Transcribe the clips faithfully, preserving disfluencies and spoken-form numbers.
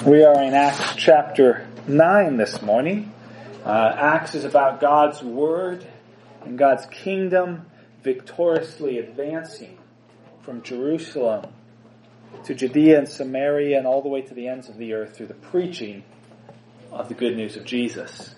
We are in Acts chapter nine this morning. Uh, Acts is about God's Word and God's kingdom victoriously advancing from Jerusalem to Judea and Samaria and all the way to the ends of the earth through the preaching of the good news of Jesus.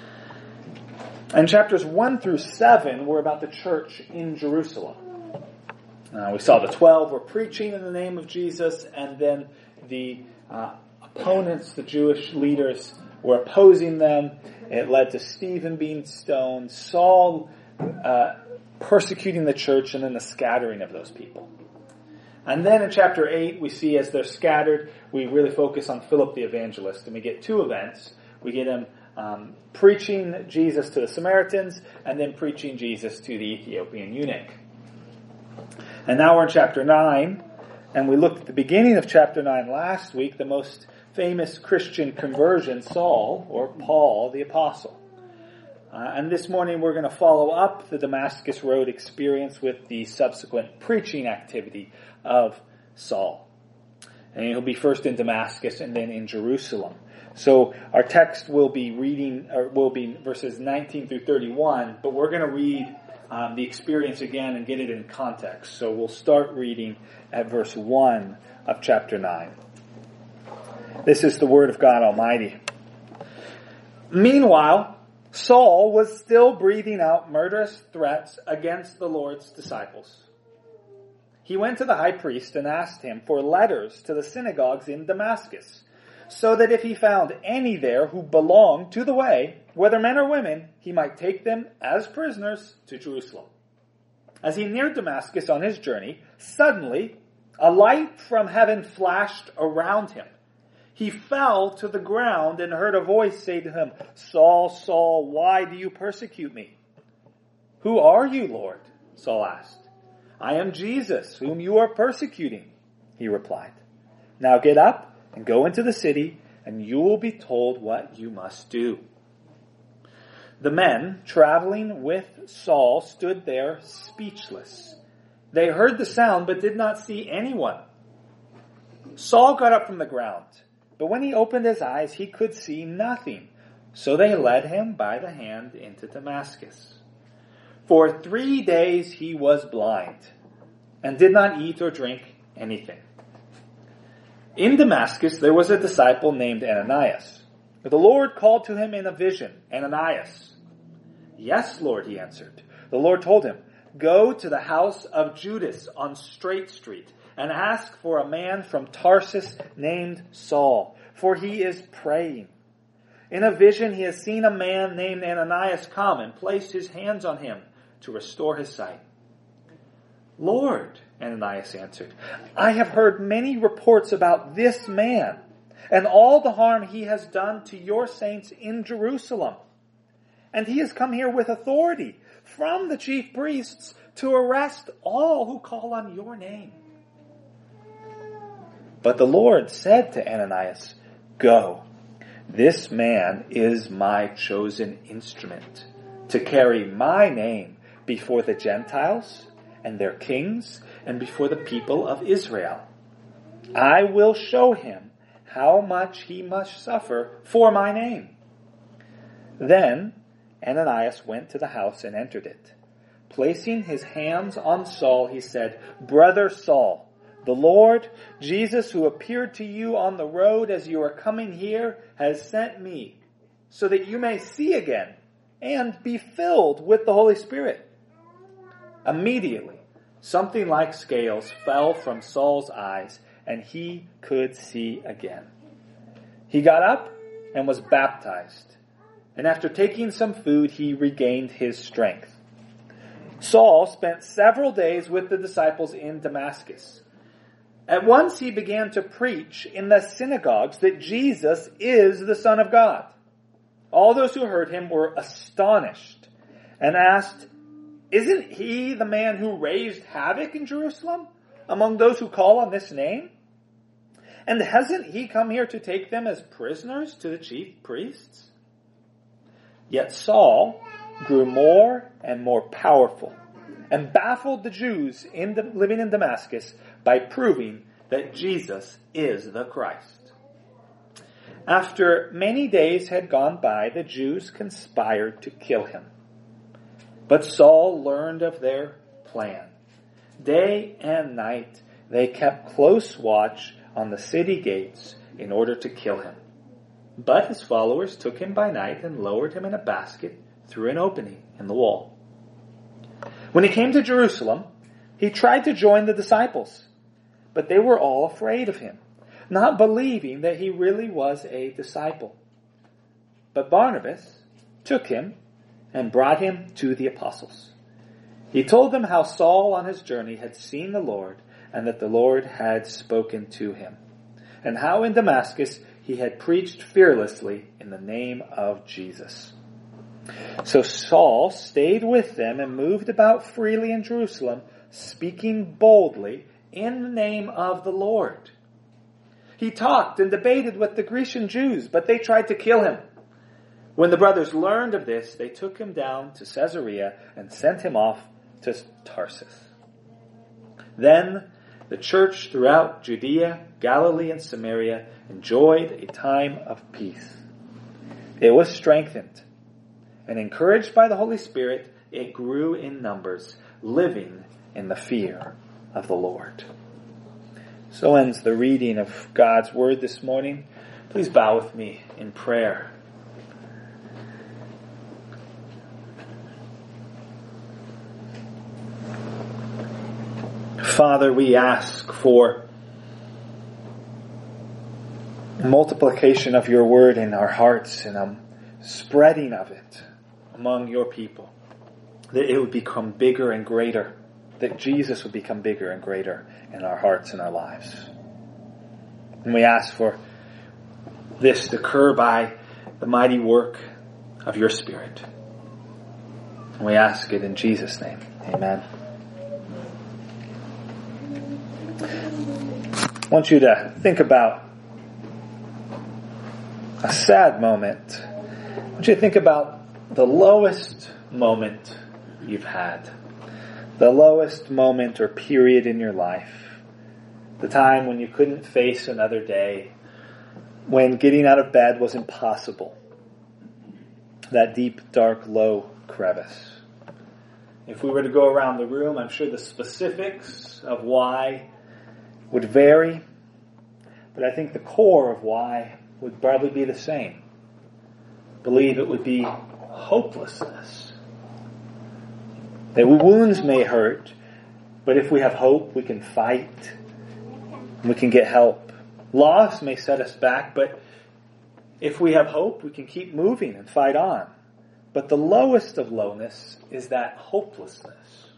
And chapters one through seven were about the church in Jerusalem. Uh, we saw the twelve were preaching in the name of Jesus, and then the uh, opponents, the Jewish leaders, were opposing them. It led to Stephen being stoned, Saul uh, persecuting the church, and then the scattering of those people. And then in chapter eight, we see as they're scattered, we really focus on Philip the evangelist, and we get two events. We get him um, preaching Jesus to the Samaritans, and then preaching Jesus to the Ethiopian eunuch. And now we're in chapter nine, and we looked at the beginning of chapter nine last week, the most famous Christian conversion, Saul, or Paul the Apostle. Uh, and this morning we're going to follow up the Damascus Road experience with the subsequent preaching activity of Saul. And he'll be first in Damascus and then in Jerusalem. So our text will be reading, or will be verses nineteen through thirty-one, but we're going to read um, the experience again and get it in context. So we'll start reading at verse one of chapter nine. This is the word of God Almighty. Meanwhile, Saul was still breathing out murderous threats against the Lord's disciples. He went to the high priest and asked him for letters to the synagogues in Damascus, so that if he found any there who belonged to the way, whether men or women, he might take them as prisoners to Jerusalem. As he neared Damascus on his journey, suddenly a light from heaven flashed around him. He fell to the ground and heard a voice say to him, "Saul, Saul, why do you persecute me?" "Who are you, Lord?" Saul asked. "I am Jesus, whom you are persecuting," he replied. "Now get up and go into the city, and you will be told what you must do." The men traveling with Saul stood there speechless. They heard the sound but did not see anyone. Saul got up from the ground, but when he opened his eyes, he could see nothing. So they led him by the hand into Damascus. For three days he was blind and did not eat or drink anything. In Damascus there was a disciple named Ananias. The Lord called to him in a vision, "Ananias." "Yes, Lord," he answered. The Lord told him, "Go to the house of Judas on Straight Street and ask for a man from Tarsus named Saul, for he is praying. In a vision he has seen a man named Ananias come and place his hands on him to restore his sight." "Lord," Ananias answered, "I have heard many reports about this man and all the harm he has done to your saints in Jerusalem. And he has come here with authority from the chief priests to arrest all who call on your name." But the Lord said to Ananias, "Go, this man is my chosen instrument to carry my name before the Gentiles and their kings and before the people of Israel. I will show him how much he must suffer for my name." Then Ananias went to the house and entered it. Placing his hands on Saul, he said, "Brother Saul, the Lord Jesus, who appeared to you on the road as you are coming here, has sent me so that you may see again and be filled with the Holy Spirit." Immediately, something like scales fell from Saul's eyes, and he could see again. He got up and was baptized, and after taking some food, he regained his strength. Saul spent several days with the disciples in Damascus. At once he began to preach in the synagogues that Jesus is the Son of God. All those who heard him were astonished and asked, "Isn't he the man who raised havoc in Jerusalem among those who call on this name? And hasn't he come here to take them as prisoners to the chief priests?" Yet Saul grew more and more powerful and baffled the Jews in the, living in Damascus by proving that Jesus is the Christ. After many days had gone by, the Jews conspired to kill him. But Saul learned of their plan. Day and night they kept close watch on the city gates in order to kill him. But his followers took him by night and lowered him in a basket through an opening in the wall. When he came to Jerusalem, he tried to join the disciples, but they were all afraid of him, not believing that he really was a disciple. But Barnabas took him and brought him to the apostles. He told them how Saul on his journey had seen the Lord and that the Lord had spoken to him, and how in Damascus he had preached fearlessly in the name of Jesus. So Saul stayed with them and moved about freely in Jerusalem, speaking boldly in the name of the Lord. He talked and debated with the Grecian Jews, but they tried to kill him. When the brothers learned of this, they took him down to Caesarea and sent him off to Tarsus. Then the church throughout Judea, Galilee, and Samaria enjoyed a time of peace. It was strengthened, and encouraged by the Holy Spirit, it grew in numbers, living in the fear of the Lord. So ends the reading of God's Word this morning. Please bow with me in prayer. Father, we ask for multiplication of your word in our hearts and a spreading of it among your people, that it would become bigger and greater, that Jesus would become bigger and greater in our hearts and our lives. And we ask for this to occur by the mighty work of your Spirit. And we ask it in Jesus' name. Amen. I want you to think about a sad moment. I want you to think about the lowest moment you've had. The lowest moment or period in your life. The time when you couldn't face another day. When getting out of bed was impossible. That deep, dark, low crevice. If we were to go around the room, I'm sure the specifics of why would vary, but I think the core of why would probably be the same. I believe it would be hopelessness. That wounds may hurt, but if we have hope, we can fight, and we can get help. Loss may set us back, but if we have hope, we can keep moving and fight on. But the lowest of lowness is that hopelessness.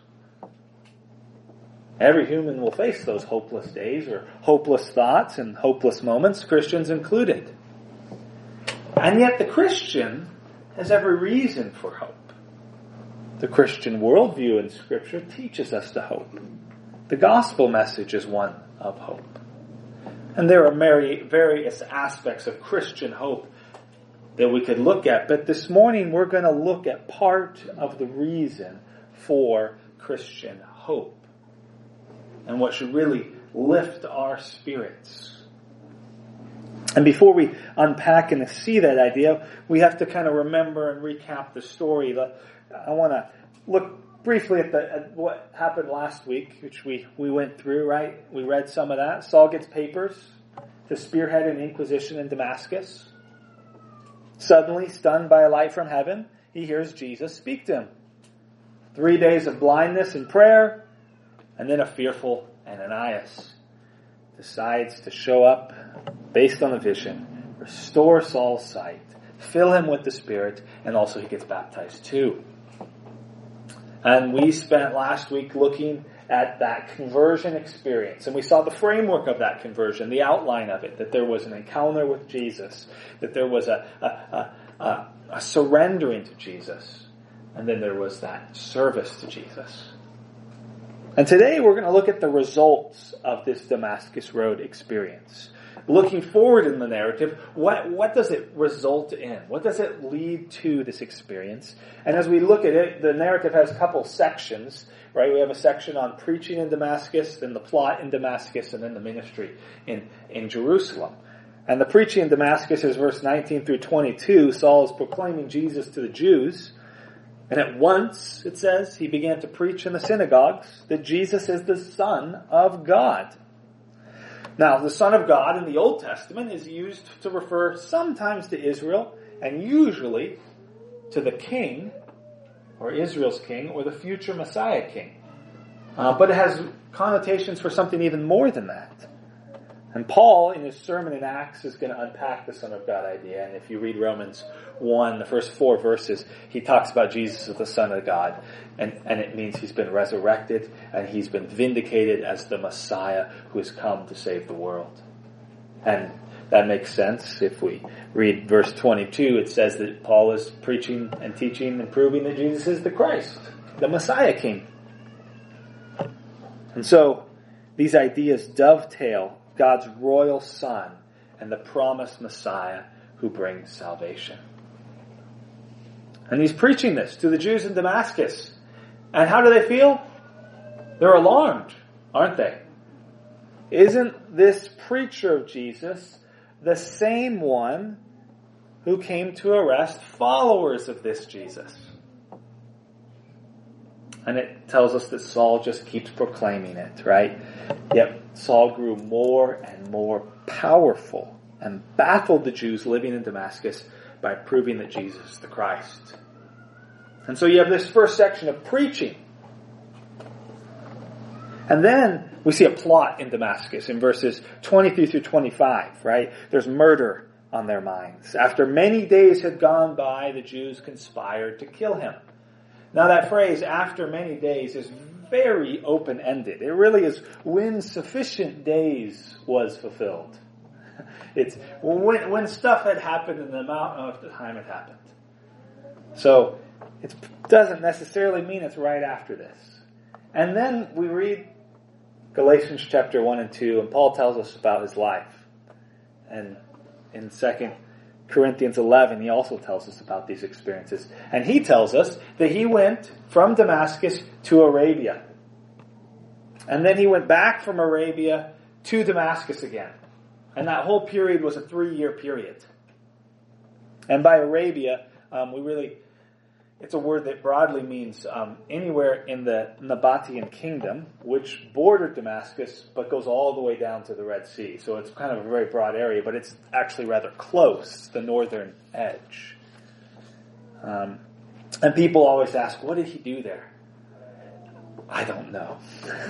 Every human will face those hopeless days or hopeless thoughts and hopeless moments, Christians included. And yet the Christian has every reason for hope. The Christian worldview in Scripture teaches us to hope. The gospel message is one of hope. And there are various aspects of Christian hope that we could look at, but this morning we're going to look at part of the reason for Christian hope. And what should really lift our spirits. And before we unpack and see that idea, we have to kind of remember and recap the story. I want to look briefly at, the, at what happened last week, which we, we went through, right? We read some of that. Saul gets papers to spearhead an inquisition in Damascus. Suddenly, stunned by a light from heaven, he hears Jesus speak to him. Three days of blindness and prayer. And then a fearful Ananias decides to show up based on the vision, restore Saul's sight, fill him with the Spirit, and also he gets baptized too. And we spent last week looking at that conversion experience. And we saw the framework of that conversion, the outline of it, that there was an encounter with Jesus, that there was a, a, a, a, a surrendering to Jesus, and then there was that service to Jesus. And today we're going to look at the results of this Damascus Road experience. Looking forward in the narrative, what, what does it result in? What does it lead to, this experience? And as we look at it, the narrative has a couple sections, right? We have a section on preaching in Damascus, then the plot in Damascus, and then the ministry in, in Jerusalem. And the preaching in Damascus is verse nineteen through twenty-two. Saul is proclaiming Jesus to the Jews. And at once, it says, he began to preach in the synagogues that Jesus is the Son of God. Now, the Son of God in the Old Testament is used to refer sometimes to Israel and usually to the king, or Israel's king, or the future Messiah king. Uh, but it has connotations for something even more than that. And Paul, in his sermon in Acts, is going to unpack the Son of God idea. And if you read Romans one, the first four verses, he talks about Jesus as the Son of God. And, and it means he's been resurrected and he's been vindicated as the Messiah who has come to save the world. And that makes sense. If we read verse twenty-two, it says that Paul is preaching and teaching and proving that Jesus is the Christ, the Messiah King. And so, these ideas dovetail God's royal Son and the promised Messiah who brings salvation. And he's preaching this to the Jews in Damascus. And how do they feel? They're alarmed, aren't they? Isn't this preacher of Jesus the same one who came to arrest followers of this Jesus? And it tells us that Saul just keeps proclaiming it, right? Yet Saul grew more and more powerful and baffled the Jews living in Damascus by proving that Jesus is the Christ. And so you have this first section of preaching. And then we see a plot in Damascus in verses twenty-three through twenty-five, right? There's murder on their minds. After many days had gone by, the Jews conspired to kill him. Now that phrase, after many days, is very open-ended. It really is when sufficient days was fulfilled. It's when, when stuff had happened in the amount of the time it happened. So it doesn't necessarily mean it's right after this. And then we read Galatians chapter one and two, and Paul tells us about his life. And in Second Corinthians eleven, he also tells us about these experiences. And he tells us that he went from Damascus to Arabia. And then he went back from Arabia to Damascus again. And that whole period was a three-year period. And by Arabia, um, we really, it's a word that broadly means um, anywhere in the Nabatean kingdom, which bordered Damascus, but goes all the way down to the Red Sea. So it's kind of a very broad area, but it's actually rather close, the northern edge. Um, and people always ask, what did he do there? I don't know.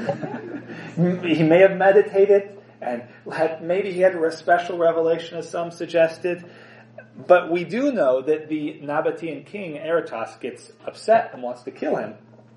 He may have meditated, and had, maybe he had a special revelation, as some suggested. But we do know that the Nabatean king, Aretas, gets upset and wants to kill him.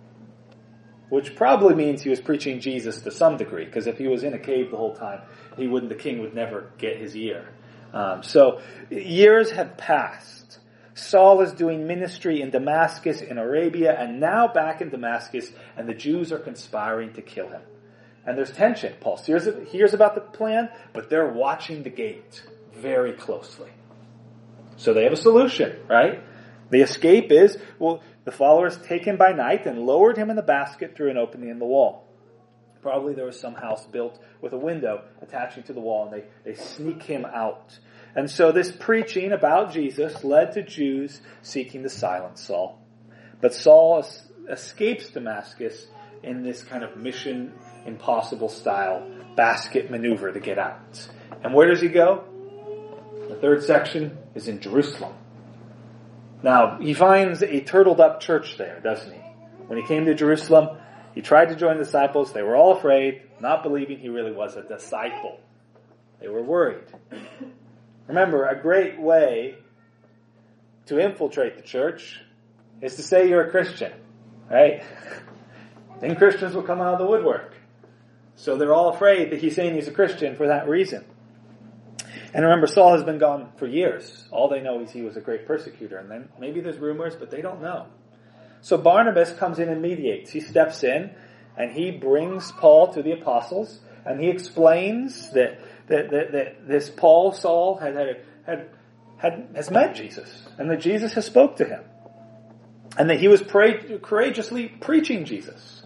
Which probably means he was preaching Jesus to some degree, because if he was in a cave the whole time, he wouldn't. The king would never get his ear. Um, so years have passed. Saul is doing ministry in Damascus, in Arabia, and now back in Damascus, and the Jews are conspiring to kill him. And there's tension. Paul hears, hears about the plan, but they're watching the gate very closely. So they have a solution, right? The escape is, well, the followers take him by night and lowered him in the basket through an opening in the wall. Probably there was some house built with a window attaching to the wall, and they, they sneak him out. And so this preaching about Jesus led to Jews seeking to silence Saul. But Saul es- escapes Damascus in this kind of Mission Impossible style basket maneuver to get out. And where does he go? The third section is in Jerusalem. Now, he finds a turtled up church there, doesn't he? When he came to Jerusalem, he tried to join the disciples. They were all afraid, not believing he really was a disciple. They were worried. Remember, a great way to infiltrate the church is to say you're a Christian, right? Then Christians will come out of the woodwork. So they're all afraid that he's saying he's a Christian for that reason. And remember, Saul has been gone for years. All they know is he was a great persecutor. And then maybe there's rumors, but they don't know. So Barnabas comes in and mediates. He steps in and he brings Paul to the apostles. And he explains that that, that, that this Paul, Saul, had, had, had, had has met Jesus. And that Jesus has spoke to him. And that he was pra- courageously preaching Jesus.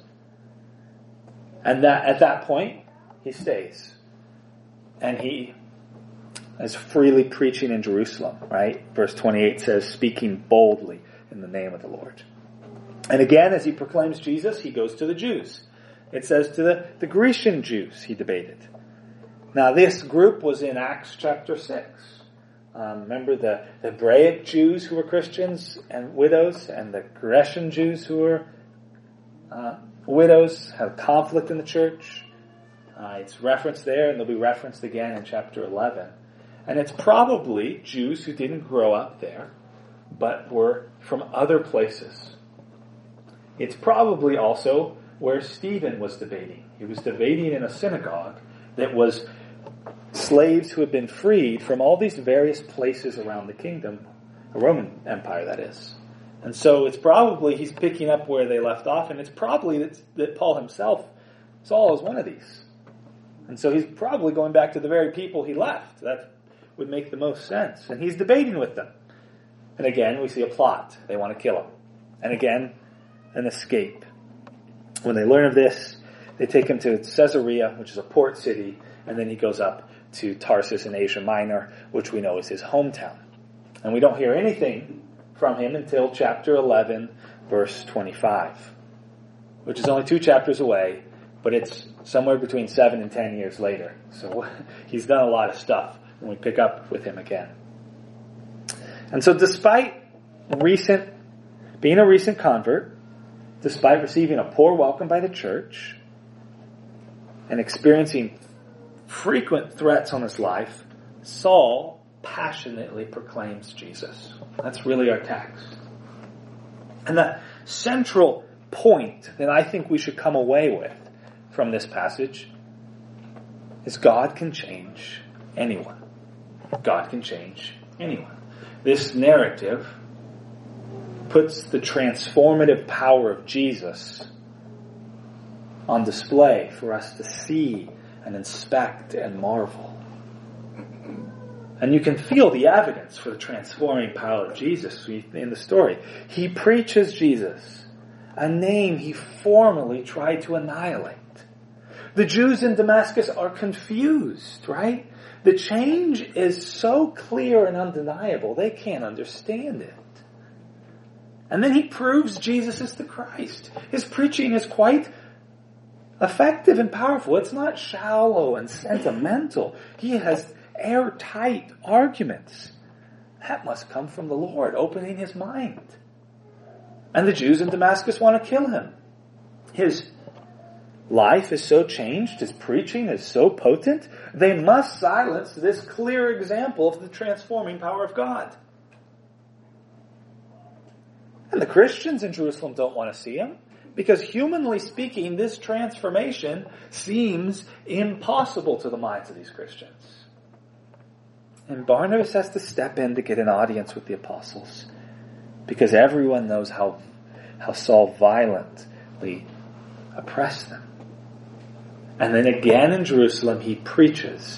And that at that point, he stays. And he is freely preaching in Jerusalem, right? Verse twenty-eight says, speaking boldly in the name of the Lord. And again, as he proclaims Jesus, he goes to the Jews. It says to the, the Grecian Jews he debated. Now this group was in Acts chapter six. Um, remember the, the Hebraic Jews who were Christians and widows, and the Grecian Jews who were uh, widows, had conflict in the church. Uh, it's referenced there, and they'll be referenced again in chapter eleven. And it's probably Jews who didn't grow up there, but were from other places. It's probably also where Stephen was debating. He was debating in a synagogue that was slaves who had been freed from all these various places around the kingdom, the Roman Empire, that is. And so it's probably he's picking up where they left off, and it's probably that, that Paul himself, Saul, is one of these. And so he's probably going back to the very people he left. That would make the most sense. And he's debating with them. And again, we see a plot. They want to kill him. And again, an escape. When they learn of this, they take him to Caesarea, which is a port city, and then he goes up to Tarsus in Asia Minor, which we know is his hometown. And we don't hear anything from him until chapter eleven, verse twenty-five, which is only two chapters away, but it's somewhere between seven and ten years later. So he's done a lot of stuff when we pick up with him again. And so despite recent, being a recent convert, despite receiving a poor welcome by the church, and experiencing frequent threats on his life, Saul passionately proclaims Jesus. That's really our text. And the central point that I think we should come away with from this passage is God can change anyone. God can change anyone. This narrative puts the transformative power of Jesus on display for us to see and inspect and marvel. And you can feel the evidence for the transforming power of Jesus in the story. He preaches Jesus, a name he formerly tried to annihilate. The Jews in Damascus are confused, right? The change is so clear and undeniable, they can't understand it. And then he proves Jesus is the Christ. His preaching is quite effective and powerful. It's not shallow and sentimental. He has airtight arguments. That must come from the Lord opening his mind. And the Jews in Damascus want to kill him. His life is so changed, his preaching is so potent, they must silence this clear example of the transforming power of God. And the Christians in Jerusalem don't want to see him, because humanly speaking, this transformation seems impossible to the minds of these Christians. And Barnabas has to step in to get an audience with the apostles, because everyone knows how, how Saul violently oppressed them. And then again in Jerusalem, he preaches.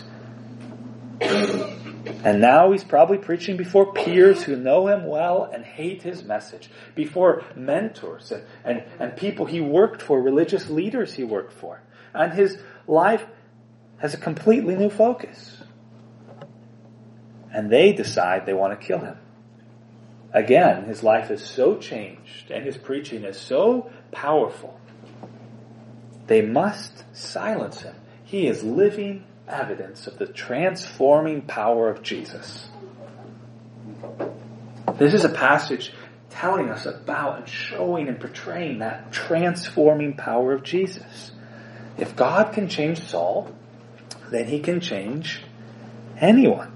And now he's probably preaching before peers who know him well and hate his message, before mentors and, and, and people he worked for, religious leaders he worked for. And his life has a completely new focus. And they decide they want to kill him. Again, his life is so changed and his preaching is so powerful. They must silence him. He is living evidence of the transforming power of Jesus. This is a passage telling us about and showing and portraying that transforming power of Jesus. If God can change Saul, then he can change anyone.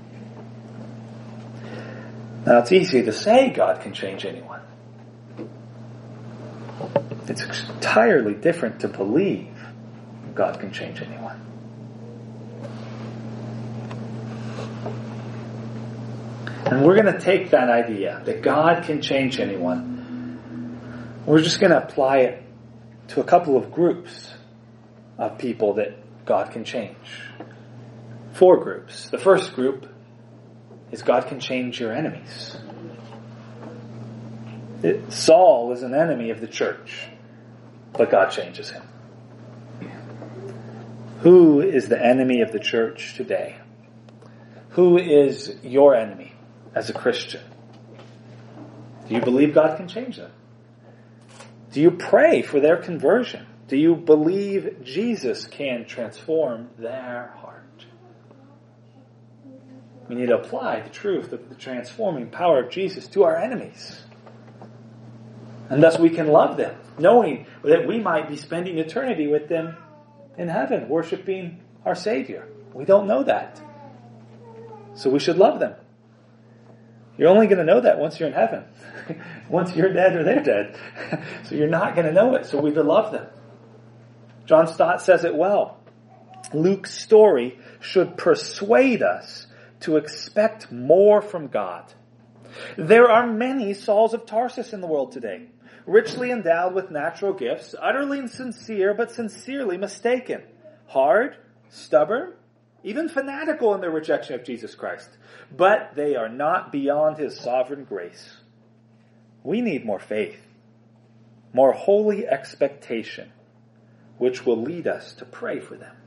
Now it's easy to say God can change anyone. It's entirely different to believe God can change anyone. And we're going to take that idea that God can change anyone. We're just going to apply it to a couple of groups of people that God can change. Four groups. The first group is God can change your enemies. It, Saul is an enemy of the church, but God changes him. Who is the enemy of the church today? Who is your enemy as a Christian? Do you believe God can change them? Do you pray for their conversion? Do you believe Jesus can transform their heart? We need to apply the truth of the transforming power of Jesus to our enemies. And thus we can love them, knowing that we might be spending eternity with them in heaven, worshiping our Savior. We don't know that. So we should love them. You're only going to know that once you're in heaven. Once you're dead or they're dead. So you're not going to know it, so we should love them. John Stott says it well. Luke's story should persuade us to expect more from God. There are many Sauls of Tarsus in the world today, richly endowed with natural gifts, utterly sincere but sincerely mistaken, hard, stubborn, even fanatical in their rejection of Jesus Christ. But they are not beyond His sovereign grace. We need more faith, more holy expectation, which will lead us to pray for them.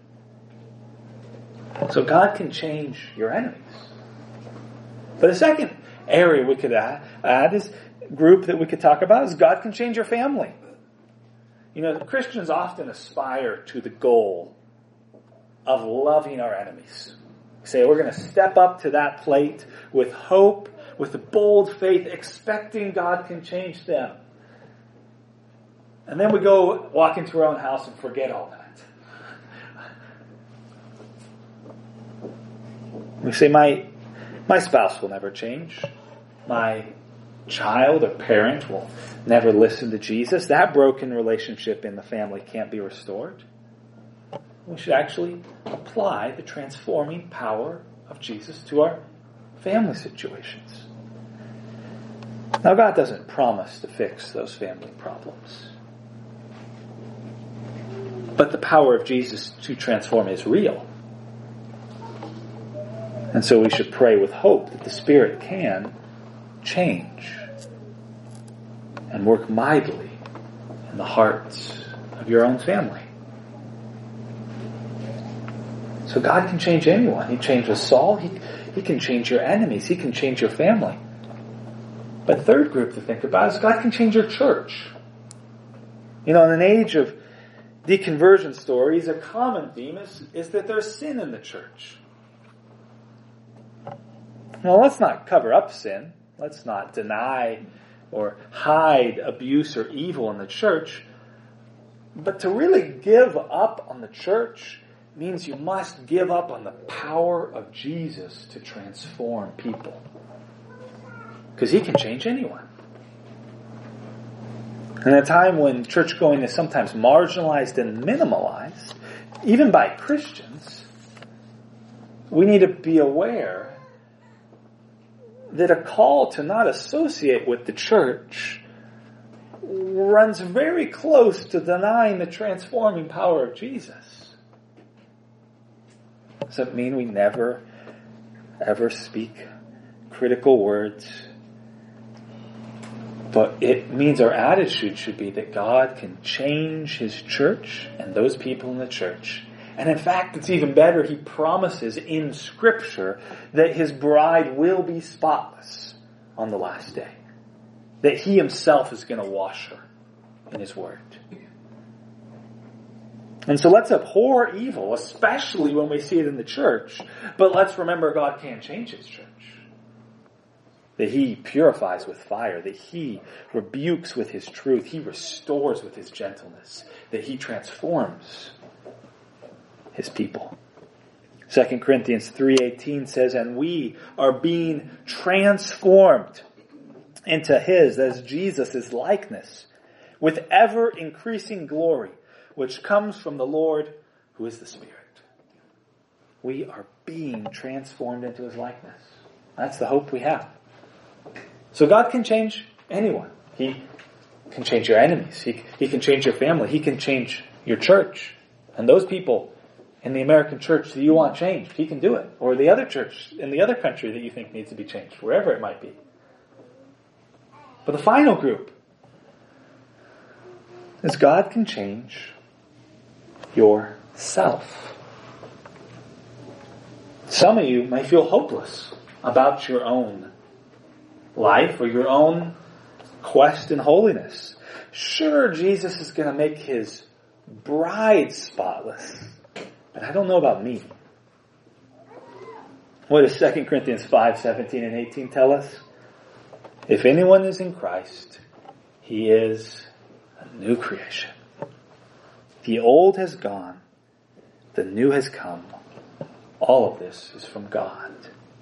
So God can change your enemies. But the second area we could add, add is group that we could talk about is God can change your family. You know, Christians often aspire to the goal of loving our enemies. We say we're going to step up to that plate with hope, with a bold faith, expecting God can change them. And then we go walk into our own house and forget all that. We say, my, my spouse will never change. My child or parent will never listen to Jesus. That broken relationship in the family can't be restored. We should actually apply the transforming power of Jesus to our family situations. Now, God doesn't promise to fix those family problems. But the power of Jesus to transform is real. And so we should pray with hope that the Spirit can change and work mightily in the hearts of your own family. So God can change anyone. He changes Saul. He, he can change your enemies. He can change your family. But the third group to think about is God can change your church. You know, in an age of deconversion stories, a common theme is, is that there's sin in the church. Now, let's not cover up sin. Let's not deny or hide abuse or evil in the church. But to really give up on the church means you must give up on the power of Jesus to transform people. Because He can change anyone. In a time when church going is sometimes marginalized and minimalized, even by Christians, we need to be aware that a call to not associate with the church runs very close to denying the transforming power of Jesus. Does that mean we never, ever speak critical words? But it means our attitude should be that God can change His church and those people in the church. And in fact, it's even better. He promises in Scripture that His bride will be spotless on the last day. That He Himself is going to wash her in His Word. And so let's abhor evil, especially when we see it in the church. But let's remember God can change His church. That He purifies with fire. That He rebukes with His truth. He restores with His gentleness. That He transforms His people. Second Corinthians three eighteen says, and we are being transformed into His, as Jesus' likeness, with ever increasing glory, which comes from the Lord, who is the Spirit. We are being transformed into His likeness. That's the hope we have. So God can change anyone. He can change your enemies. He, he can change your family. He can change your church. And those people in the American church that you want changed, He can do it. Or the other church in the other country that you think needs to be changed, wherever it might be. But the final group is God can change yourself. Some of you may feel hopeless about your own life or your own quest in holiness. Sure, Jesus is going to make his bride spotless, but I don't know about me. What does Second Corinthians five, seventeen and eighteen tell us? If anyone is in Christ, he is a new creation. The old has gone, the new has come. All of this is from God.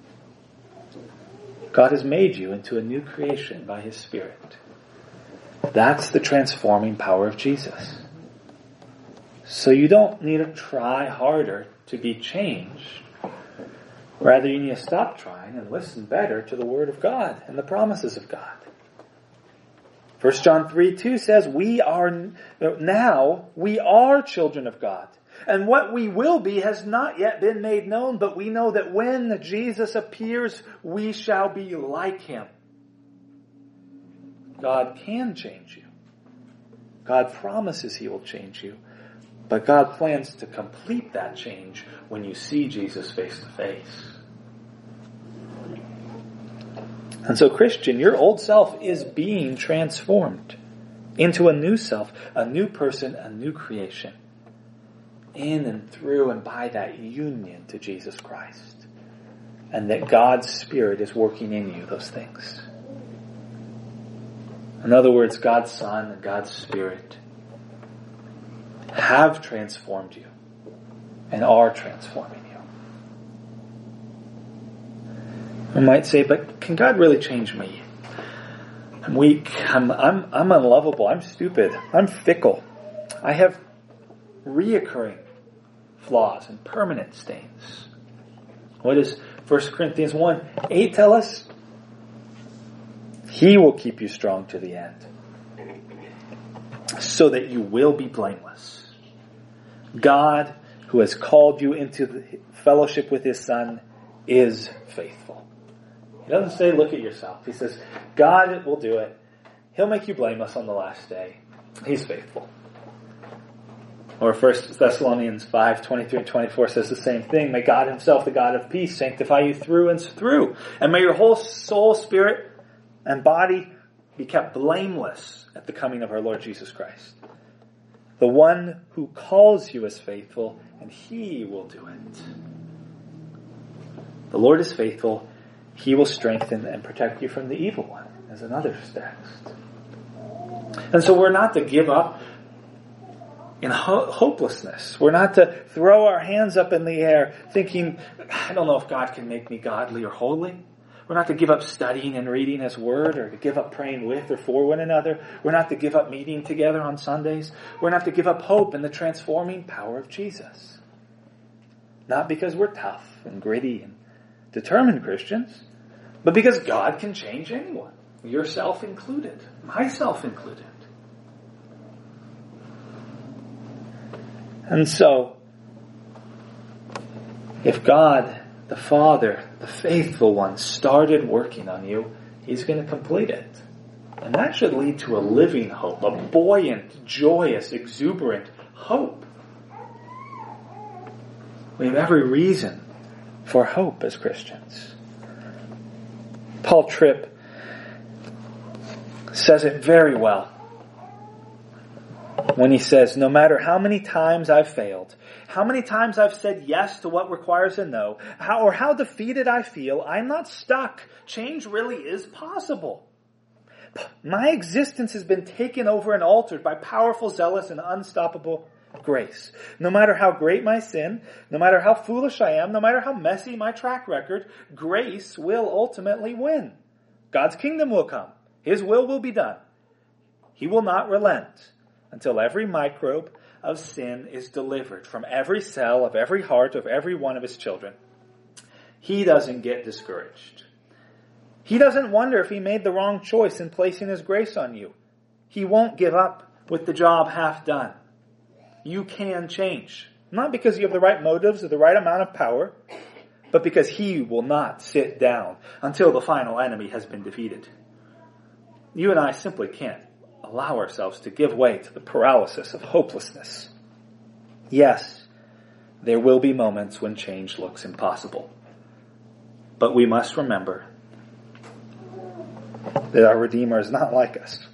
God has made you into a new creation by his Spirit. That's the transforming power of Jesus. So you don't need to try harder to be changed. Rather, you need to stop trying and listen better to the Word of God and the promises of God. First John three two says, we are, now, we are children of God. And what we will be has not yet been made known, but we know that when Jesus appears, we shall be like him. God can change you. God promises he will change you. But God plans to complete that change when you see Jesus face to face. And so, Christian, your old self is being transformed into a new self, a new person, a new creation. In and through and by that union to Jesus Christ. And that God's Spirit is working in you those things. In other words, God's Son and God's Spirit have transformed you and are transforming you. I might say, but can God really change me? I'm weak. I'm, I'm, I'm unlovable. I'm stupid. I'm fickle. I have reoccurring flaws and permanent stains. What does First Corinthians one eight tell us? He will keep you strong to the end, so that you will be blameless. God, who has called you into the fellowship with his Son, is faithful. He doesn't say, look at yourself. He says, God will do it. He'll make you blameless on the last day. He's faithful. Or First Thessalonians five, twenty-three and twenty-four says the same thing. May God himself, the God of peace, sanctify you through and through. And may your whole soul, spirit, and body be kept blameless at the coming of our Lord Jesus Christ. The one who calls you is faithful, and he will do it. The Lord is faithful. He will strengthen and protect you from the evil one, as another text. And so we're not to give up in ho- hopelessness. We're not to throw our hands up in the air thinking, I don't know if God can make me godly or holy. We're not to give up studying and reading his word, or to give up praying with or for one another. We're not to give up meeting together on Sundays. We're not to give up hope in the transforming power of Jesus. Not because we're tough and gritty and determined Christians, but because God can change anyone, yourself included, myself included. And so, if God, the Father, the faithful one, started working on you, he's going to complete it. And that should lead to a living hope, a buoyant, joyous, exuberant hope. We have every reason for hope as Christians. Paul Tripp says it very well when he says, no matter how many times I've failed, how many times I've said yes to what requires a no, how, or how defeated I feel, I'm not stuck. Change really is possible. My existence has been taken over and altered by powerful, zealous, and unstoppable grace. No matter how great my sin, no matter how foolish I am, no matter how messy my track record, grace will ultimately win. God's kingdom will come. His will will be done. He will not relent until every microbe of sin is delivered from every cell of every heart of every one of his children. He doesn't get discouraged. He doesn't wonder if he made the wrong choice in placing his grace on you. He won't give up with the job half done. You can change. Not because you have the right motives or the right amount of power, but because he will not sit down until the final enemy has been defeated. You and I simply can't allow ourselves to give way to the paralysis of hopelessness. Yes, There will be moments when change looks impossible. But we must remember that our Redeemer is not like us.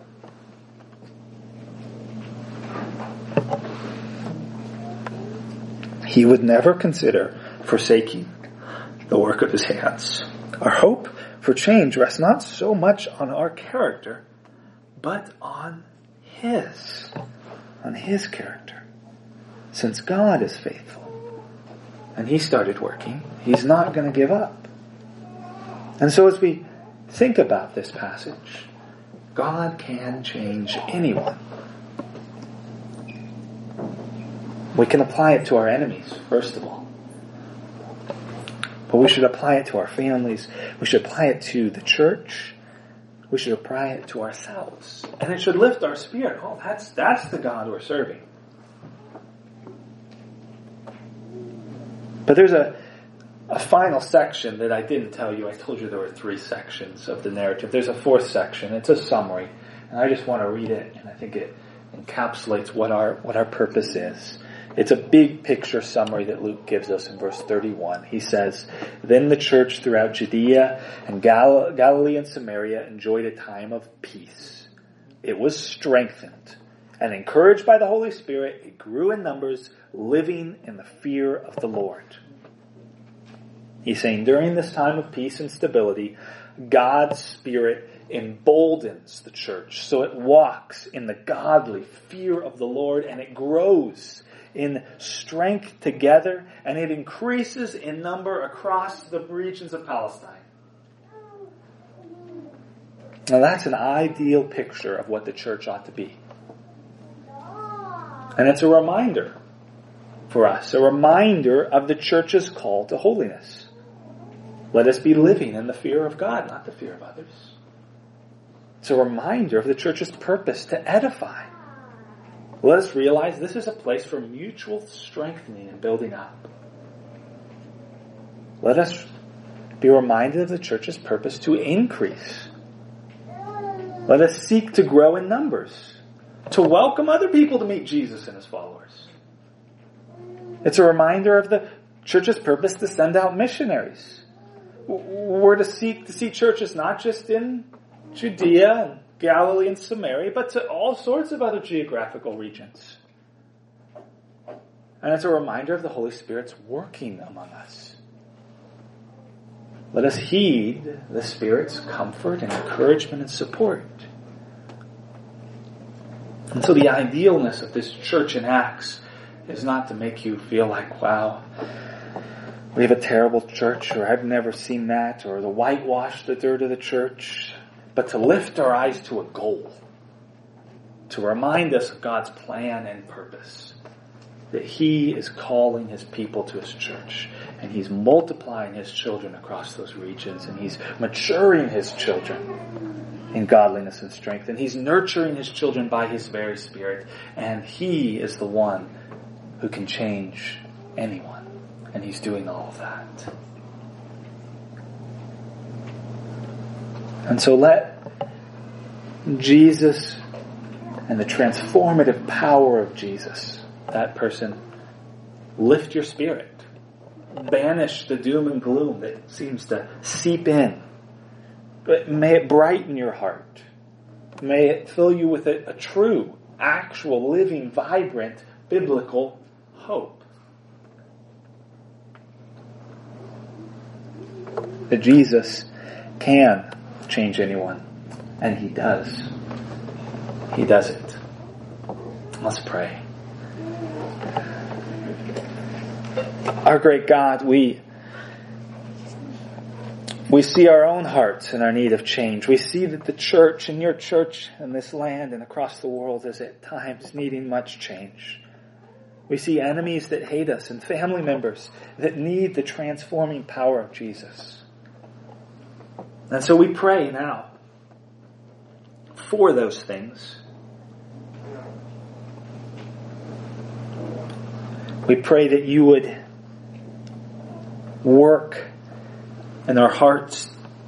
He would never consider forsaking the work of his hands. Our hope for change rests not so much on our character, but on his, on his character. Since God is faithful, and he started working, he's not going to give up. And so as we think about this passage, God can change anyone. We can apply it to our enemies, first of all. But we should apply it to our families. We should apply it to the church. We should apply it to ourselves. And it should lift our spirit. Oh, that's, that's the God we're serving. But there's a, a final section that I didn't tell you. I told you there were three sections of the narrative. There's a fourth section. It's a summary. And I just want to read it. And I think it encapsulates what our, what our purpose is. It's a big picture summary that Luke gives us in verse thirty-one. He says, "Then the church throughout Judea and Gal- Galilee and Samaria enjoyed a time of peace. It was strengthened, and encouraged by the Holy Spirit, it grew in numbers, living in the fear of the Lord." He's saying during this time of peace and stability, God's Spirit emboldens the church so it walks in the godly fear of the Lord, and it grows in strength together, and it increases in number across the regions of Palestine. Now that's an ideal picture of what the church ought to be. And it's a reminder for us, a reminder of the church's call to holiness. Let us be living in the fear of God, not the fear of others. It's a reminder of the church's purpose to edify. Let us realize this is a place for mutual strengthening and building up. Let us be reminded of the church's purpose to increase. Let us seek to grow in numbers, to welcome other people to meet Jesus and his followers. It's a reminder of the church's purpose to send out missionaries. We're to seek to see churches not just in Judea and Galilee and Samaria, but to all sorts of other geographical regions. And it's a reminder of the Holy Spirit's working among us. Let us heed the Spirit's comfort and encouragement and support. And so the idealness of this church in Acts is not to make you feel like, wow, we have a terrible church, or I've never seen that, or the whitewash the dirt of the church, but to lift our eyes to a goal, to remind us of God's plan and purpose, that he is calling his people to his church, and he's multiplying his children across those regions, and he's maturing his children in godliness and strength, and he's nurturing his children by his very Spirit, and he is the one who can change anyone. And he's doing all of that. And so let Jesus and the transformative power of Jesus, that person, lift your spirit. Banish the doom and gloom that seems to seep in. But may it brighten your heart. May it fill you with a, a true, actual, living, vibrant, biblical hope. That Jesus can change anyone. And he does. He does it. Let's pray. Our great God, we we see our own hearts and our need of change. We see that the church and your church in this land and across the world is at times needing much change. We see enemies that hate us and family members that need the transforming power of Jesus. And so we pray now for those things. We pray that you would work in our hearts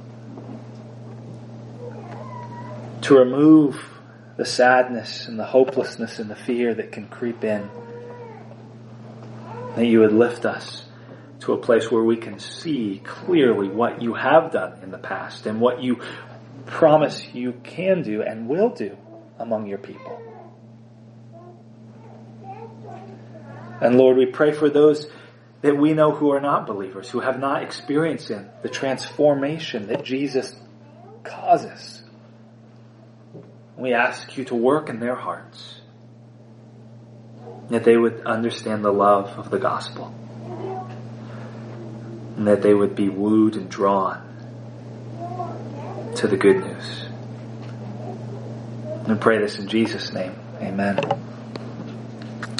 to remove the sadness and the hopelessness and the fear that can creep in. That you would lift us to a place where we can see clearly what you have done in the past and what you promise you can do and will do among your people. And Lord, we pray for those that we know who are not believers, who have not experienced the transformation that Jesus causes. We ask you to work in their hearts, that they would understand the love of the gospel, and that they would be wooed and drawn to the good news. And I pray this in Jesus' name. Amen.